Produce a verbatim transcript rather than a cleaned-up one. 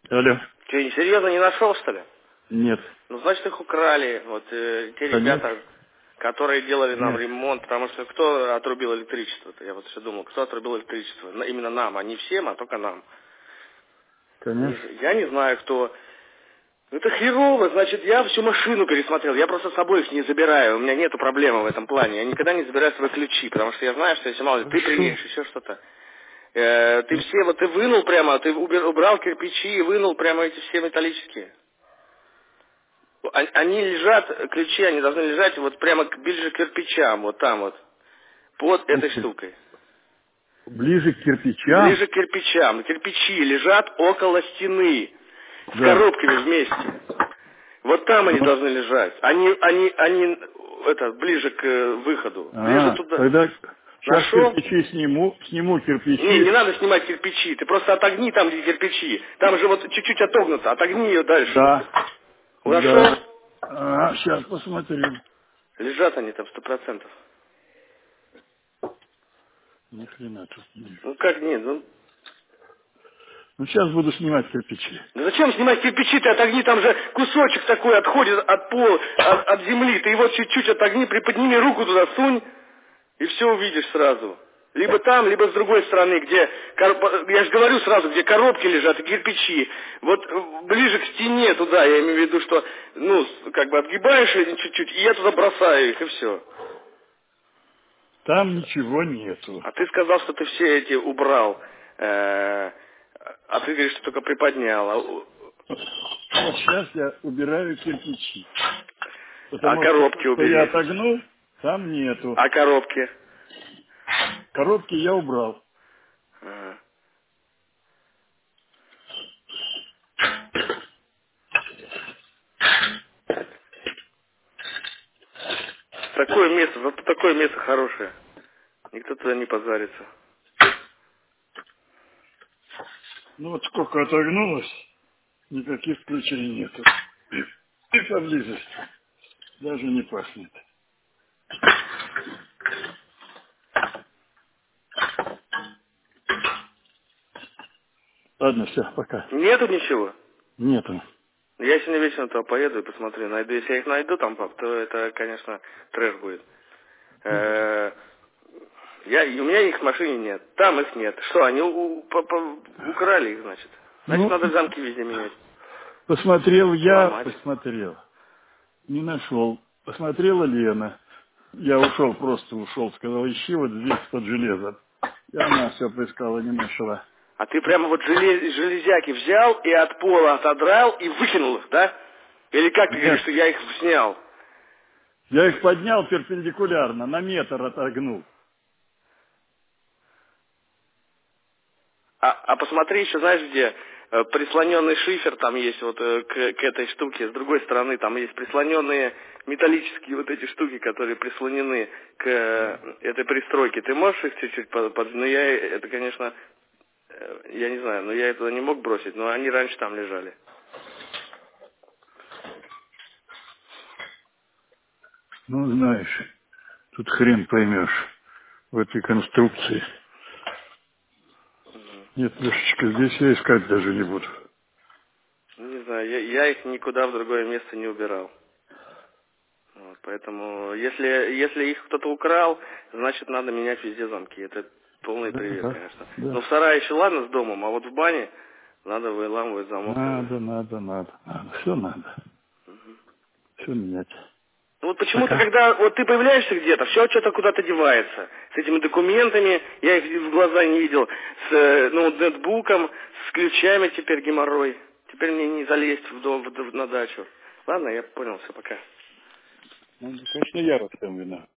Алло. Че, не серьезно не нашел, что ли? Нет. Ну, значит, их украли. Вот э, те Да нет. ребята, которые делали нам Нет. ремонт, потому что кто отрубил электричество-то? Я вот все думал, кто отрубил электричество? На- Именно нам, а не всем, а только нам. Не Конечно. з- я не знаю, кто. Это херово, значит, я всю машину пересмотрел. Я просто с собой их не забираю. У меня нету проблемы в этом плане. Я никогда не забираю свои ключи, потому что я знаю, что если мало ли ты Хорошо. приедешь, еще что-то. Э, ты Ну, все, вот ты вынул прямо, ты убер- убрал кирпичи и вынул прямо эти все металлические. Они они лежат, ключи, они должны лежать вот прямо к- ближе к кирпичам, вот там вот, под этой слушайте, штукой. ближе к кирпичам. Ближе к кирпичам. Кирпичи лежат около стены, с Да. коробками вместе. Вот там они Ну, должны лежать. Они, они, они, это, ближе к э, выходу. Ближе а, туда. тогда сейчас Нашел? кирпичи сниму, сниму Не, не кирпичи. надо снимать кирпичи. Ты просто отогни там, где кирпичи. Там же вот чуть-чуть отогнуто. Отогни ее дальше. Да. Нашел? Да. А, сейчас посмотрю. Лежат они там сто процентов. Ни хрена тут не вижу. Ну как нет? Ну, Ну, сейчас буду снимать кирпичи. ну зачем снимать кирпичи? Ты отогни, там же кусочек такой отходит от пола, от, от земли. Ты его чуть-чуть отогни, приподними руку туда, сунь, и все увидишь сразу. Либо там, либо с другой стороны, где, кор- я же говорю сразу, где коробки лежат и кирпичи. Вот э, ближе к стене туда, я имею в виду, что, ну, с- как бы отгибаешь ее чуть-чуть, и я туда бросаю их, и все. Там ничего нету. А ты сказал, что ты все эти убрал, э, а ты говоришь, что только приподнял. А, у- Вот сейчас я убираю кирпичи. а Потому что то, коробки что я убери. отогнул, там нету. А коробки? Коробки я убрал. Ага. Такое место, зато такое место хорошее. Никто туда не позарится. Ну вот сколько отогнулось, никаких ключей нету. И поблизости. Даже не пахнет. Ладно, все, пока. Нету ничего. Нету. Я сегодня вечером туда поеду и посмотрю. Найду, если я их найду там, пап, то это, конечно, трэш будет. Ну да. Э, Я, и у меня их в машине нет. Там их нет. Что, они у- у- по- по- украли их, значит? Значит, Ну, надо замки везде менять. посмотрел я, Ломать. посмотрел. Не нашел. Посмотрела Лена. Я ушел, просто ушел. Сказал, ищи вот здесь под железо. И она все поискала, не нашла. А ты прямо вот желез- железяки взял и от пола отодрал и выкинул их, да? Или как ты говоришь, Нет, что я их снял? я их поднял перпендикулярно, на метр отогнул. А, а посмотри еще, знаешь, где э, прислоненный шифер там есть вот э, к, к этой штуке. С другой стороны там есть прислоненные металлические вот эти штуки, которые прислонены к э, этой пристройке. Ты можешь их чуть-чуть под... под- Ну, я это, конечно, э, я не знаю, но я это не мог бросить, но они раньше там лежали. Ну, знаешь, тут хрен поймешь в этой конструкции. Мгм. Нет, Лешечка, здесь я искать даже не буду. Не знаю, я, я их никуда в другое место не убирал. Вот, поэтому, если, если их кто-то украл, значит, надо менять везде замки. Это полный Да, привет, да, конечно. Но да. в сарае еще ладно с домом, а вот в бане надо выламывать замок тогда. Надо, надо, надо. надо. Все надо. Мгм. Все менять. Ну вот почему-то, Пока. когда вот ты появляешься где-то, все что-то куда-то девается. С этими документами, я их в глаза не видел, с э, ну, нетбуком, с ключами теперь геморрой. Теперь мне не залезть в дом, в- на дачу. Ладно, я понял, все, пока. Ну, конечно, я во всем виноват.